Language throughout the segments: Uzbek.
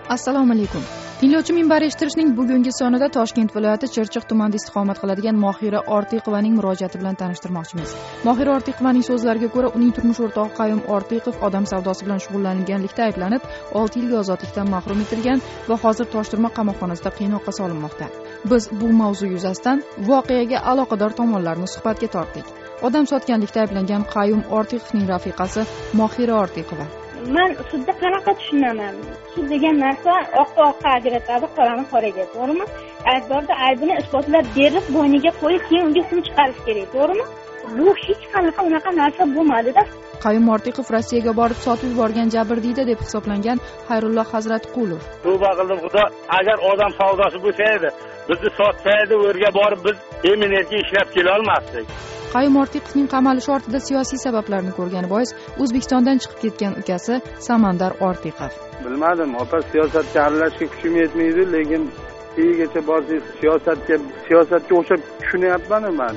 Assalomu alaykum. Tinglovchi minbar eshittirishning bugungi sonida Toshkent viloyati Chirchiq tumanida istiqomat qiladigan Mohira Ortiqovaning murojaati bilan tanishtirmoqchimiz. Mohira Ortiqovaning so'zlariga ko'ra, uning turmush o'rtog'i Qayum Ortiqov odam savdosi bilan shug'ullanganlikda ayblanib, 6 yilga ozodlikdan mahrum etilgan va hozir Toshturma qamoqxonasida qiynoqqa solinmoqda. Biz bu mavzu yuzasidan voqeaga aloqador tomonlarni suhbatga tortdik. Odam sotganlikda ayblangan Qayum Ortiqovning rafiqasi Mohira Ortiqova. Men sudda qanaqa tushunaman? Sud degan narsa oqqa oqqa ajratadi, qorani qoraga, to'g'rimi? Aybdorda aybini isbotlab berib, bo'yniga qo'yib, keyin unga hukm chiqarish kerak, to'g'rimi? Bu hech qanaqa unaqa narsa bo'lmadi-da. Qayum Ortiqov Rossiyaga borib sotib yuborgan jabrdiyda deb hisoblangan Xayrulloh Hazratqulov. Tavba qildim Xudo, agar odam savdosi bo'lsa edi, bizni sotsa edi, o'rga borib biz eminetga ishlab kela olmasdik. Qayum Ortiqovning qamalishi ortida siyosiy sabablarni ko'rgani bois O'zbekistondan chiqib ketgan ukasi Samandar Ortiqov. Bilmadim, opa, siyosatga aralashishga kuchim yetmaydi, lekin keyingacha borsangiz siyosatga o'xshab tushunyapman men.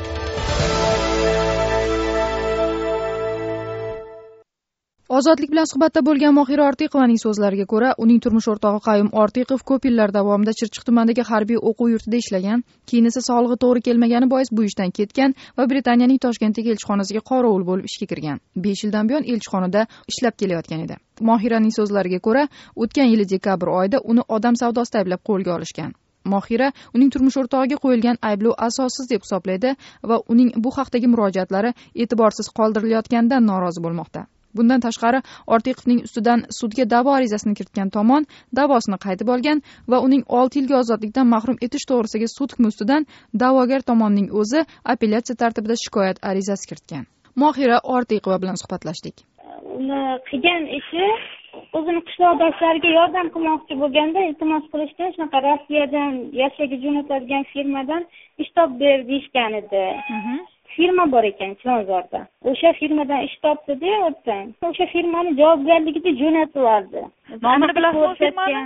Ozodlik bilan suhbatda bo'lgan Mohira Ortiqovaning so'zlariga ko'ra, uning turmush o'rtog'i Qayum Ortiqov ko'p yillar davomida Chirchiq tumanidagi harbiy o'quv yurtida ishlagan, keyin esa sog'lig'i to'g'ri kelmagani bois bu ishdan ketgan va Britaniyaning Toshkentdagi elchixonasiga qorovul bo'lib ishga kirgan. 5 yildan buyon elchixonada ishlab kelayotgan edi. Mohiraning so'zlariga ko'ra, o'tgan yil dekabr oyida uni odam savdosida ayblab qo'lga olishgan. Mohira uning turmush o'rtog'iga qo'yilgan ayblov asossiz deb hisoblaydi va uning bu haqdagi murojaatlari e'tiborsiz qoldirilayotganidan norozi bo'lmoqda. Bundan tashqari, Ortiqovning ustidan sudga da'vo arizasini kiritgan tomon da'vosini qaytib olgan va uning 6 yilga ozodlikdan mahrum etish to'g'risidagi sud hukmi ustidan da'vogar tomonning o'zi apellyatsiya tartibida shikoyat arizasi kiritgan. Mohira Ortiqova bilan suhbatlashdik. Uni qilgan ishi o'zini qishloqdoshlariga yordam qilmoqchi bo'lganda iltimos qilishda shunaqa Rossiyadan Yashaga jo'natadigan firmadan ish topib ber deyishgan edi. Firma bor ekan Chilonzorda. O'sha firmadan ish topdi-da, o'sha firmani javobgarligida jo'natib yubordi. Nomini bilasizmi firmani?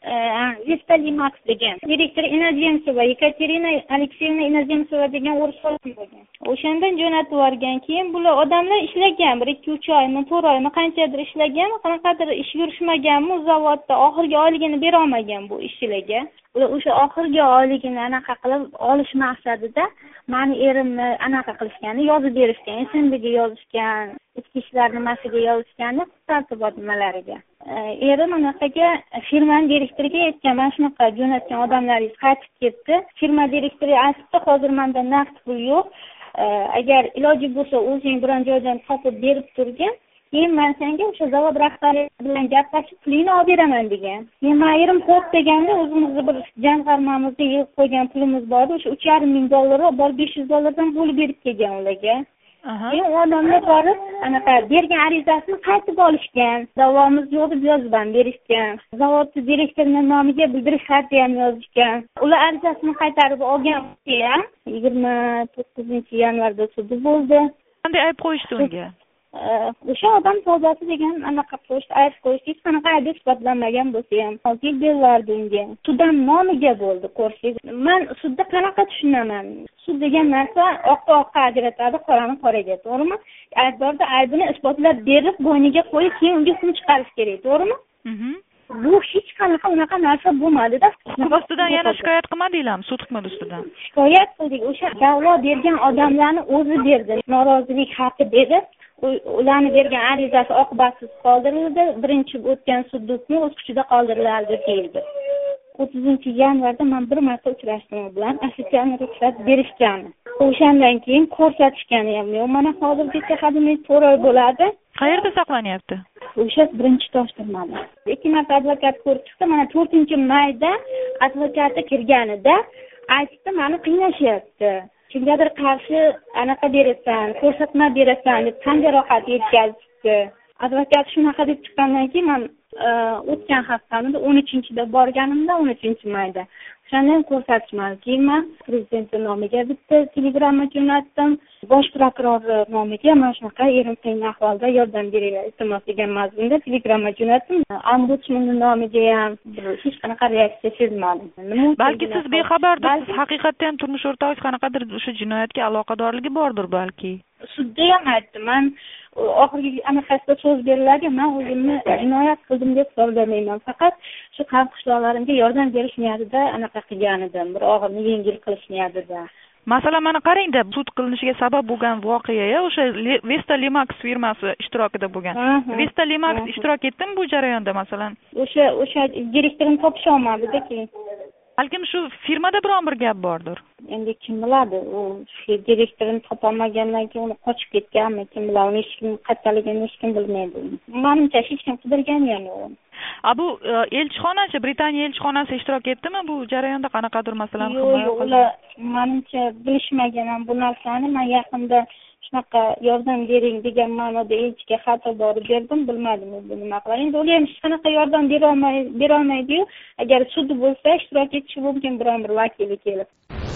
Vestalimax degan. Direktor Inozemtsova, Yekaterina Alexeyevna Inozemtsova degan o'ris bo'lgan. O'shandan jo'natib yuborgan. Keyin bular odamlar ishlagan, 1-2-3 oymi, 4 oymi qanchadir ishlagan, qanaqadir ish yurishmaganmi, zavodda oxirgi oyligini bera olmagan bu ishchilarga. Ular o'sha oxirgi oyligini anaqa qilib olish maqsadida meni erimni anaqa qilishgani, yozib berishgan, SMBga yozishgan, ichki ishlar nimasiga yozishgani, tartibot nimalariga. Erim anaqaga firmaning direktoriga aytgan, "Men shunaqa jo'natgan odamlaringiz qaytib ketdi. Firma direktori aytibdi, hozir menda naqd pul yo'q. Agar iloji bo'lsa, o'zing biron joydan topib berib turgin. Keyin men senga o'sha zavod rahbari bilan gaplashib pulingni olib beraman" degan. Men erim xo'p deganda, o'zimizni bir jamg'armamizga yig'ib qo'ygan pulimiz bor edi, o'sha $3,500 bor, $500 bo'lib berib kelgan ularga. Keyin odamlar borib, anaqa bergan arizasini qaytib olishgan. Davomiz yo'q deb yozib berishgan. Zavod direktorining nomiga bildirish xati ham yozishgan. Ular arizasini qaytarib olgan ham 29-yanvarda sudi bo'ldi. Qanday ayb qo'yishdi unga? O'sha odam savdosi degan anaqa qo'yish, ayb qo'yish, hech qanaqa ayb isbotlanmagan bo'lsa ham 6 yil beriladi unga. Suddan nomiga bo'ldi, ko'rsangiz. Men sudda qanaqa tushunaman? Sud degan narsa oqqa oqqa ajratadi, qorani qoraga, to'g'rimi? Aybdorda aybini isbotlab berib, bo'yniga qo'yib, keyin unga hukm chiqarish kerak, to'g'rimi? Bu hech qanaqa unaqa narsa bo'lmadi-da. Ustidan yana shikoyat qilmadinglarmi, sud hukmi ustidan? Shikoyat qildik. O'sha da'vo bergan odamlarni o'zi berdi. Norozilik xati berib, ularni bergan arizasi oqibatsiz qoldirildi. Birinchi o'tgan sud hukmi o'z kuchida qoldiriladi deyildi. 30-yanvarda men bir marta uchrashdim bilan, ofitsialniy ruxsat berishgan. O'shandan keyin ko'rsatishgani ham yo'q. Mana hozirgacha hademay 4 oy bo'ladi. Qayerda saqlanyapti? O'sha birinchi Toshturmada. 2 marta advokat ko'rib chiqdi. Mana 4-mayda advokati kirganida aytdi, meni qiynashyapti. Kimgadir qarshi anaqa berasan, ko'rsatma berasan deb tan jarohat yetkazdi. Advokat shunaqa deb chiqqandan keyin men o'tgan haftamda 13-da borganimda, 13-mayda o'shandan ko'rsatishmadi. Keyin men prezidentning nomiga bitta telegramma jo'natdim. Bosh prokuror nomiga mana shunaqa erim qiyin ahvolda yordam beringlar iltimos degan mazmunda telegramma jo'natdim. Ombudsmanning nomiga ham hech qanaqa reaksiya sezmadim. Balki siz bexabarsiz, haqiqatdan turmush o'rtog'ingiz qanaqadir o'sha jinoyatga aloqadorligi bordir balki. sudda ham aytdim. Men oxirgi anaqasida so'z beriladi, men o'zimni jinoyat qildim deb hisoblamayman. Faqat shu qavm qishloqlarimga yordam berish niyatida anaqa qilgan edim, bir og'irni yengil qilish niyatida. Masalan, mana qarangda, sud qilinishiga sabab bo'lgan voqea o'sha Vesta Limax firmasi ishtirokida bo'lgan. Vesta Limax ishtirok etdimi bu jarayonda masalan? O'sha direktorni topisha olmadi-da keyin. Balkim shu firmada biron bir gap bordir. Endi kim biladi, u shu direktorni topolmagandan keyin uni qochib ketganmi, kim biladi, uni hech kim qayerdaligini hech kim bilmaydi. Menimcha hech kim qidirgani yo'q. Bu elchixonachi, Britaniya elchixonasi ishtirok etdimi bu jarayonda qanaqadir masalan? Yo'q, ular menimcha bilishmagan ham bu narsani. Men yaqinda shunaqa yordam bering degan ma'noda elchiga xat yuborib berdim, bilmadim bu nima qilar. Endi ular ham hech qanaqa yordam bera olmaydi-yu, agar sud bo'lsa ishtirok etishi mumkin biron bir vakili kelib.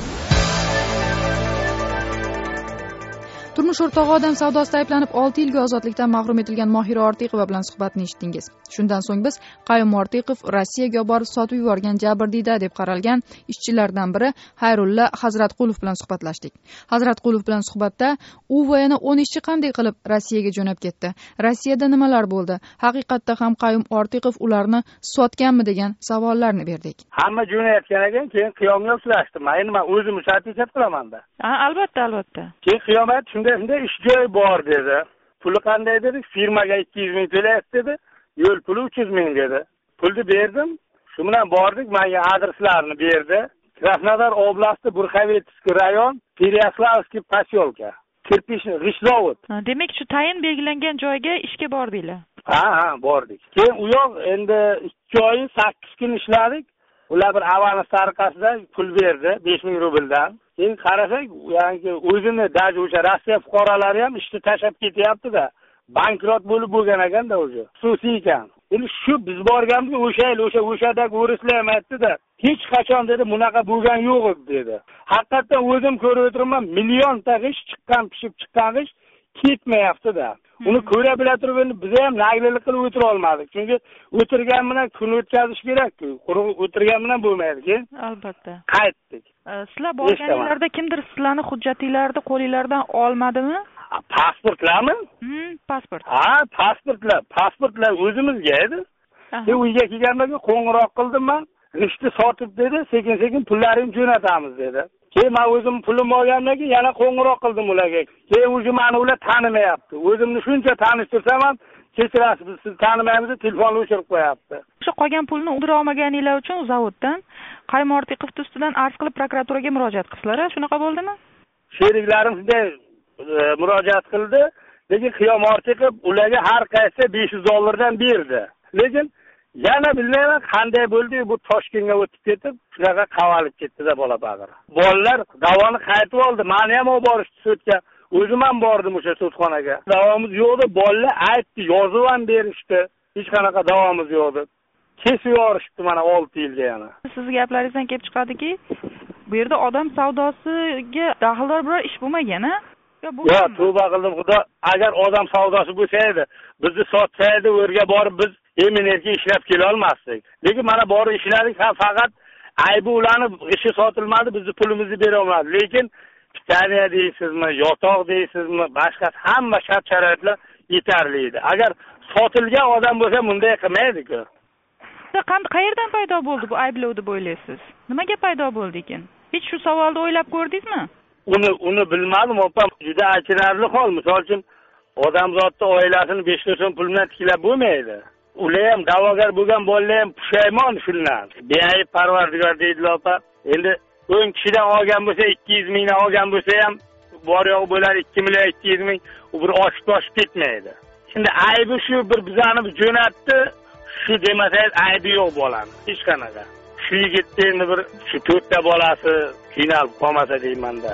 Turmush o'rtog'i odam savdosida ayblanib 6 yilga ozodlikdan mahrum etilgan Mohira Ortiqova bilan suhbatni eshitdingiz. Shundan so'ng biz Qayum Ortiqov Rossiyaga olib borib sotib yuborgan jabrdiyda deb qaralgan ishchilardan biri Xayrulla Hazratqulov bilan suhbatlashdik. Hazratqulov bilan suhbatda u va yana 10 ishchi qanday qilib Rossiyaga jo'nab ketdi? Rossiyada nimalar bo'ldi? Haqiqatda ham Qayum Ortiqov ularni sotganmi degan savollarni berdik. Hamma jo'nayotgan ekan, keyin qiyomga uchrashdim. Men o'zim sertifikat qilaman-da. Albatta. Keyin qiyomat shunda ish joyi bor dedi. Puli qanday dedi? Firmaga 200 ming to'layapti dedi. Yo'l puli 300 ming dedi. Pulni berdim. Shu bilan bordik, menga adreslarni berdi. Krasnodar oblasti Burxovetsky rayon, Peryaslavskiy posyolka. Kirpishni Rishlov. Demak, shu tayin belgilangan joyga ishga bordinglar. Ha, bordik. Keyin u yoq endi 2 oy 8 kun ishladik. Ular bir avans tariqasida pul berdi, 5000 rubldan. Keyin qarasak, ya'ni o'zini daji o'sha Rossiya fuqarolari ham ishni tashab ketyapti-da. Bankrot bo'lib bo'lgan ekanda o'zi. Xususiy ekan. Endi shu biz borganmiz o'shadagi o'rislar ham aytdi-da, hech qachon dedi bunaqa bo'lgan yo'q dedi. Haqiqatan o'zim ko'rib o'tiraman, millionta g'ish chiqqan, pishib chiqqan g'ish ketmayapti-da. Uni ko'ra bila turib endi biz ham naglilik qilib o'tira olmadik. Chunki o'tirgan bilan kun o'tkazish kerak-ku. Quruq o'tirgan bilan bo'lmaydi-ku. Albatta. Qaytdik. Sizlar borganinglarda kimdir sizlarning hujjatinglarni qo'lingizdan olmadimi? Pasportlarmi? Pasport. Pasportlar o'zimizga edi. Uyga kelganimda qo'ng'iroq qildim men. G'ishni sotib dedi, sekin pullarini jo'natamiz dedi. Keyin men o'zim pulimni olgandan keyin yana qo'ng'iroq qildim ularga. Keyin o'zi meni ular tanimayapti. O'zimni shuncha tanishtirsam ham, kechirasiz, biz sizni tanimaymiz, telefonni o'chirib qo'yapti. O'sha qolgan pulni undira olmaganinglar uchun zavoddan Qayum Ortiqov ustidan arz qilib prokuraturaga murojaat qilsizlar, shunaqa bo'ldimi? Sheriklarim shunday murojaat qildi, lekin Qayum Ortiqov ularga har qaysi $500 berdi. Lekin yana bilmayman qanday bo'ldi, bu Toshkentga o'tib ketib, shunaqa qavalib ketdi-da bola bag'ir. Bolalar davoni qaytib oldi, meni ham olib borishdi sudga. O'zim ham bordim o'sha sudxonaga. Davomiz yo'qdi, bolalar aytdi, yozib ham berishdi. Hech qanaqa davomimiz yo'qdi. Kesib yorishibdi mana 6 yilga yana. Siz gaplaringizdan kelib chiqadiki, bu yerda odam savdosiga daxldor biror ish bo'lmagan-a? Yo, tavba qildim xudo, agar odam savdosi bo'lsa edi, bizni sotsa edi, o'rga borib biz emin-erkin ishlab kela olmasdik. Lekin mana borib ishladik, faqat aybi ularni ishi sotilmadi, bizni pulimizni bera olmadi. Lekin pitaniya deysizmi, yotoq deysizmi, boshqa hamma shart-sharoitlar yetarli edi. Agar sotilgan odam bo'lsa, bunday qilmaydi-ku. Qayerdan paydo bo'ldi bu ayblov deb o'ylaysiz? Nimaga paydo bo'ldi ekan? Hech shu savolni o'ylab ko'rdingizmi? Uni bilmadim, opam. Juda achinarli hol. Misol uchun odamzodni oilasini 5 so'm pul bilan tiklab bo'lmaydi. Ular ham da'vogar bo'lgan bolalar ham pushaymon shundan. Beayb Parvardigor deydilar, opa. Endi 10 kishidan olgan bo'lsa, 200 mingdan olgan bo'lsa ham bor yo'q bo'lar 2 million 200 ming, u bir oshib ketmaydi. Şimdi aybi shu, bir bizani jo'natdi, shu demasangiz aybi yo'q bolani. Hech qanaqa. Shu yigitni endi bir shu 4 ta bolasi qiynalib qolmasa deymanda.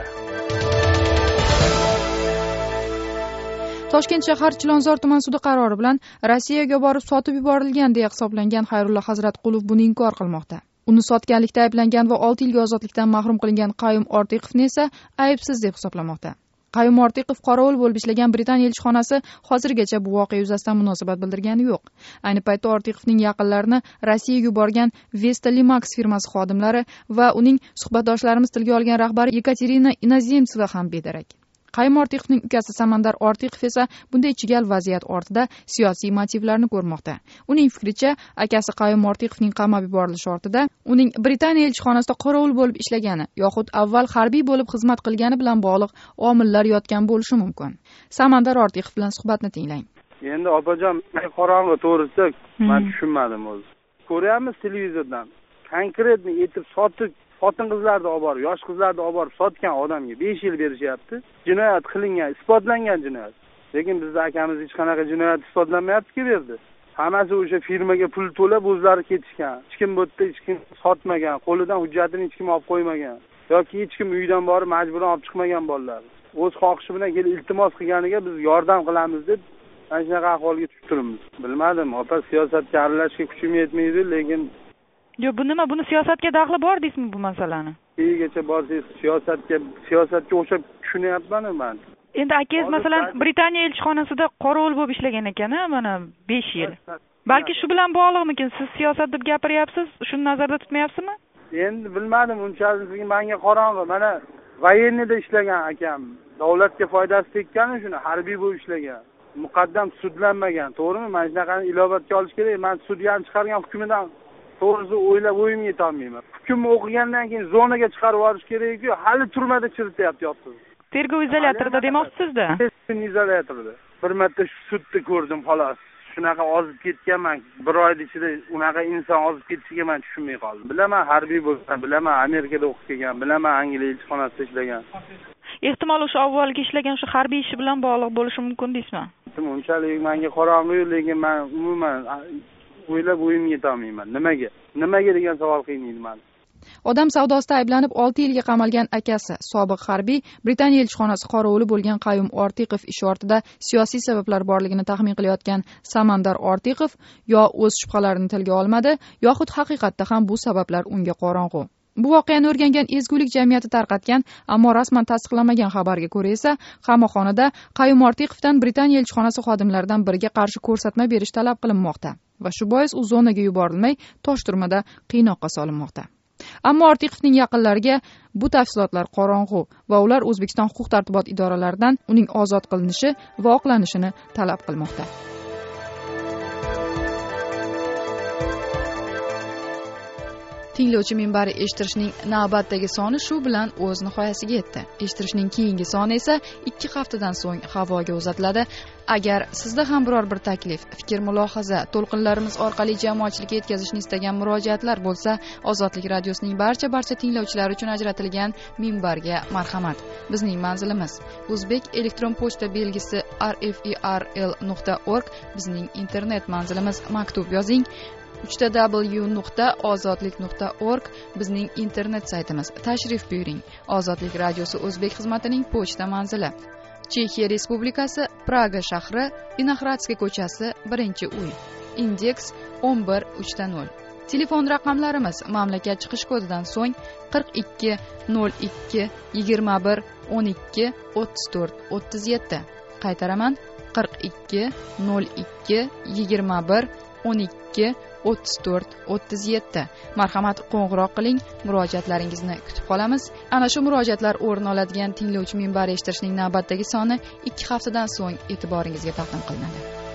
Toshkent shahar Chilonzor tuman sudi qarori bilan Rossiyaga borib sotib yuborilgan deya hisoblangan Xayrulla Hazratqulov buni inkor qilmoqda. Uni sotganlikda ayblangan va 6 yilga ozodlikdan mahrum qilingan Qayum Ortiqovni esa aybsiz deb hisoblamoqda. Qayum Ortiqov qorovul bo'lib ishlagan Britaniya elchixonasi hozirgacha bu voqea yuzasidan munosabat bildirgani yo'q. Ayni paytda Ortiqovning yaqinlarini Rossiyaga yuborgan Vesta Limax firmasi xodimlari va uning suhbatdoshlarimiz tilga olgan rahbari Yekaterina Inozemtseva ham bedarak. Qayum Ortiqovning ukasi Samandar Ortiqov esa bunday chigal vaziyat ortida siyosiy motivlarni ko'rmoqda. Uning fikricha, akasi Qayum Ortiqovning qamab yuborilishi ortida uning Britaniya elchixonasida qorovul bo'lib ishlagani yoxud avval harbiy bo'lib xizmat qilgani bilan bog'liq omillar yotgan bo'lishi mumkin. Samandar Ortiqov bilan suhbatni tinglang. Endi opajon, qorong'i to'g'risida men tushunmadim o'zi. Ko'ryapmiz televizordan. Konkretni aytib sotib, xotin-qizlarni olib borib, yosh qizlarni olib borib sotgan odamga 5 yil berishyapti. Jinoyat qilingan, isbotlangan jinoyat. Lekin bizda akamiz hech qanaqa jinoyat isbotlanmayapti-ku bu yerda. Hammasi o'sha firmaga pul to'lab o'zlari ketishgan. Hech kim bu yerda hech kim sotmagan, qo'lidan hujjatini hech kim olib qo'ymagan yoki hech kim uydan borib majburan olib chiqmagan bolalar. O'z xohishi bilan kelib iltimos qilganiga biz yordam qilamiz deb mana shunaqa ahvolga tushib turibmiz. Bilmadim, opa, siyosatga aralashishga kuchim yetmaydi, lekin bu nima? Buni siyosatga daxli bor deysizmi bu masalani? Keyigacha borsangiz siyosatga o'xshab tushunyapman men. Endi akangiz masalan Britaniya elchixonasida qorovul bo'lib ishlagan ekan, mana 5 yil. Balki shu bilan bog'liqmikin? Siz siyosat deb gapiryapsiz, shuni nazarda tutmayapsizmi? Endi bilmadim, unchalik menga qorong'i. Mana voyennida ishlagan akam, davlatga foydasi tekkani shuni harbiy bo'lib ishlagan. Muqaddam sudlanmagan, to'g'rimi? Mana shunaqani inobatga olish kerak. Men sudyan chiqargan hukmidan to'g'risi o'ylab o'yimga yetolmayman. Hukmni o'qigandan keyin zonaga chiqarib yuborish kerak-ku, hali turmada chirityapti yotib. Tergov izolyatorida demoqchisizda? Izolyatorida. Bir marta shu sudda ko'rdim xolos. Shunaqa ozib ketganman. Bir oy ichida unaqa inson ozib ketishiga men tushunmay qoldim. Bilaman harbiy bo'lgan, bilaman Amerikada o'qib kelgan, bilaman Angliya elchixonasida ishlagan. Ehtimol o'sha avvalgi ishlagan shu harbiy ishi bilan bog'liq bo'lishi mumkin deysizmi? Unchalik menga qorong'i, lekin men umuman o'ylab o'yimga yetolmayman. Nimaga degan savol qiynaydi meni. Odam savdosida ayblanib 6 yilga qamalgan akasi, sobiq harbiy, Britaniya elchixonasi qorovuli bo'lgan Qayum Ortiqov ish ortida siyosiy sabablar borligini taxmin qilayotgan Samandar Ortiqov yo o'z shubhalarini tilga olmadi, yoxud haqiqatda ham bu sabablar unga qorong'u. Bu voqeani o'rgangan ezgulik jamiyati tarqatgan, ammo rasman tasdiqlamagan xabarga ko'ra esa, qamoqxonada Qayum Ortiqovdan Britaniya elchixonasi xodimlaridan biriga qarshi ko'rsatma berish talab qilinmoqda va shu bois u zonaga yuborilmay, Toshturmada qiynoqqa solinmoqda. Ammo Ortiqovning yaqinlariga bu tafsilotlar qorong'u va ular O'zbekiston huquq-tartibot idoralaridan uning ozod qilinishi va oqlanishini talab qilmoqda. Tinglovchi minbari eshittirishning navbatdagi soni shu bilan o'z nihoyasiga yetdi. Eshittirishning keyingi soni esa 2 haftadan so'ng havoga uzatiladi. Agar sizda ham biror bir taklif, fikr, mulohaza, to'lqinlarimiz orqali jamoatchilikka yetkazishni istagan murojaatlar bo'lsa, Ozodlik radiosining barcha tinglovchilari uchun ajratilgan minbarga marhamat. Bizning manzilimiz O'zbek elektron pochta belgisi rferl.org, bizning internet manzilimiz. Maktub yozing www.ozodlik.org, bizning internet saytimiz. Tashrif buyuring. Ozodlik radiosi o'zbek xizmatining pochta manzili. Chexiya Respublikasi, Praga shahri, Vinohradskiy ko'chasi, 1-uy. Indeks 11300. Telefon raqamlarimiz mamlakat chiqish kodidan so'ng 42 02 21 12 34 37. Qaytaraman, 42 02 21 12 34 37. Marhamat, qo'ng'iroq qiling, murojaatlaringizni kutib qolamiz. Ana shu murojaatlar o'rin oladigan tinglovchi minbari eshittirishning navbatdagi soni 2 haftadan so'ng e'tiboringizga taqdim qilinadi.